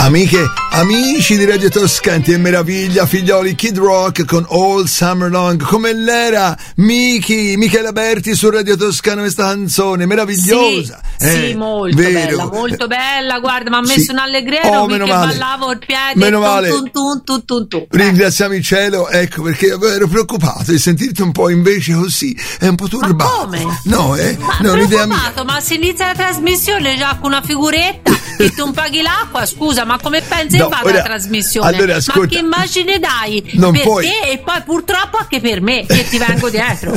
amici di Radio Toscana, che meraviglia, figlioli, Kid Rock con All Summer Long, come l'era Michela Berti su Radio Toscana, questa canzone meravigliosa. Sì, molto vero. bella, guarda, mi ha messo un allegreto, meno che male. ballavo il piede, Meno male. tu. Ringraziamo il cielo, ecco, perché ero preoccupato di sentirti un po' invece così, è un po' turbato. Ma come? No, Ma l'idea mia. preoccupato, ma se inizia la trasmissione già con una figuretta che tu non paghi l'acqua, scusa, ma come pensi che vada la trasmissione? Allora, ascolta, ma che immagine dai non per puoi. te e poi purtroppo anche per me che ti vengo dietro?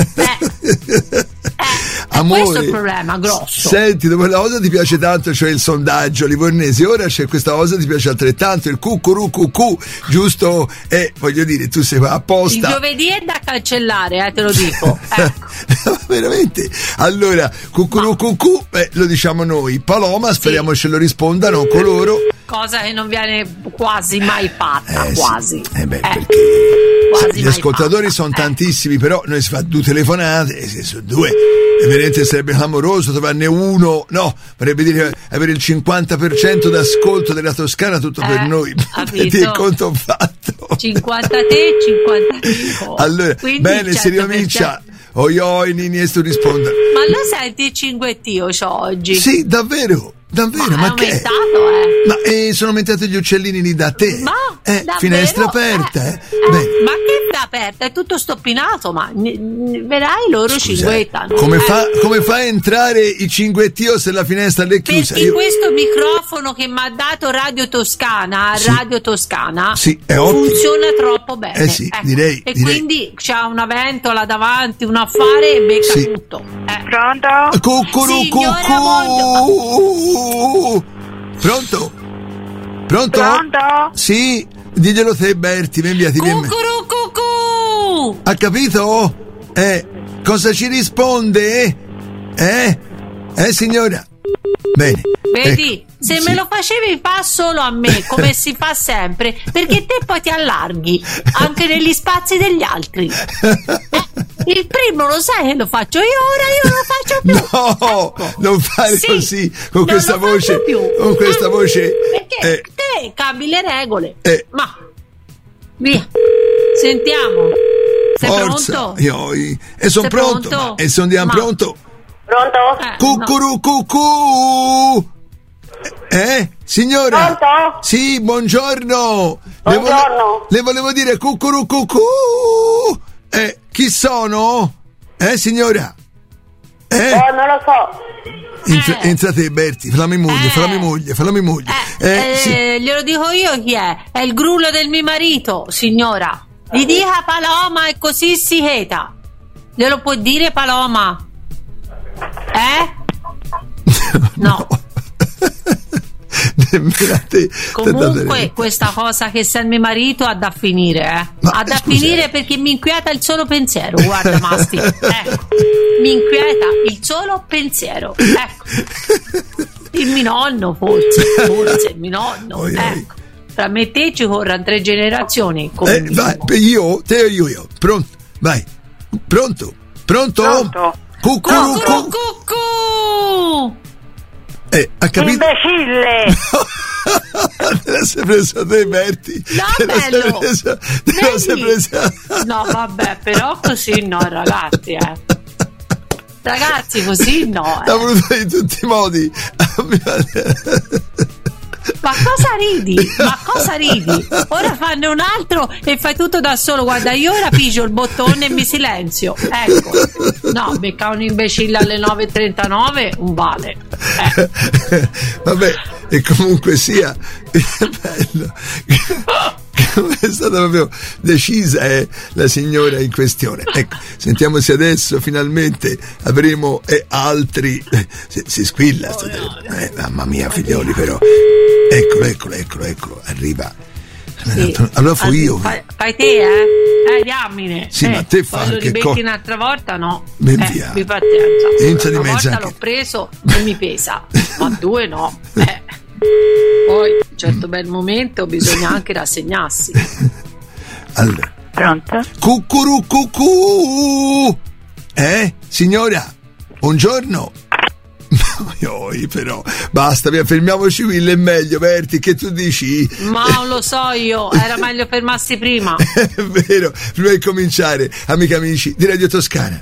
Amore, questo è il problema grosso. Senti, dopo la cosa ti piace tanto, cioè il sondaggio livornese, ora c'è questa cosa ti piace altrettanto, il cucurù, giusto? Voglio dire, tu sei apposta. Il giovedì è da cancellare, te lo dico. Ecco. Veramente. Allora, cucurù, lo diciamo noi. Paloma, speriamo ce lo rispondano coloro. Cosa che non viene quasi mai fatta, quasi. Perché quasi gli ascoltatori sono tantissimi, però noi si fa 2 telefonate, se sono 2, veramente sarebbe clamoroso trovarne uno, no, vorrebbe dire avere il 50% d'ascolto della Toscana, tutto per noi. Ti è conto fatto. 50 te, 50 io. Allora, bene, si ricomincia. Oi, Nini, sto rispondendo. Ma lo senti il cinguettio oggi? Sì, davvero, ma che è? Ma sono aumentati gli uccellini lì da te. Ma finestra aperta, Ma che sta aperta? È tutto stoppinato, ma vedrai loro cinguettano. Come fa a entrare il cinguettio se la finestra è chiusa? Perché questo microfono che mi ha dato Radio Toscana, sì, è funziona troppo bene. Direi. Quindi c'ha una ventola davanti, un affare e becca tutto. Pronto? Cucurù. Pronto? Pronto? Sì, diglielo te, Berti, inviati. Cucurù. Ha capito? Cosa ci risponde? Signora? Bene. Vedi, se me lo facevi fa solo a me, come si fa sempre, perché te poi ti allarghi anche negli spazi degli altri. Il primo lo sai che lo faccio io, ora io non lo faccio più. No, non fare così, con questa voce. Più. Con questa voce. Perché te cambi le regole. Ma via, sentiamo. Sei Forza, pronto? E sono pronto. E se andiamo pronto? Pronto? Cucurù. Signora? Pronto? Sì, buongiorno. Buongiorno. Le volevo dire cucurù. Chi sono? Signora? Non lo so. Entrate, Berti, falla moglie. Glielo dico io chi è. È il grullo del mio marito, signora. Gli dica Paloma è così si cheta. Glielo può dire Paloma? No. Comunque questa cosa che sei mio marito ha da finire, ha da finire perché mi inquieta il solo pensiero. Guarda, Masti, ecco, mi inquieta il solo pensiero, ecco. Il mio nonno forse il mio nonno, ecco. Tra me e te ci corrono 3 generazioni. Vai, io. Pronto? Vai. Pronto? Cucurù. Ha capito? Imbecille! Te la sei presa te, Berti? No, bello! No, vabbè, però così no, ragazzi, Ragazzi, così no, L'ha voluto in tutti i modi. Ma cosa ridi? Ora fanno un altro e fai tutto da solo. Guarda, io ora pigio il bottone e mi silenzio. Ecco. No, becca un imbecille alle 9:39, un vale. Vabbè, e comunque sia, bello. Come è stata proprio decisa la signora in questione. Ecco, sentiamo se adesso finalmente avremo altri. Si squilla. Mamma mia, figlioli, però. Eccolo, arriva. Sì. Allora fu io. Fai te, diamine. Sì, ma te fa lo che ribecchi un'altra volta, no? Ben via. Vi pazienza. Entra di una mezzo volta anche. l'ho preso e mi pesa, ma 2 no. Poi, a un certo bel momento, bisogna anche rassegnarsi. Allora. Pronto? Cucurù. Signora? Buongiorno. Però basta, fermiamoci qui, è meglio, Berti, che tu dici? Ma non lo so io, era meglio fermarsi prima. È vero, prima di cominciare, amiche e amici di Radio Toscana.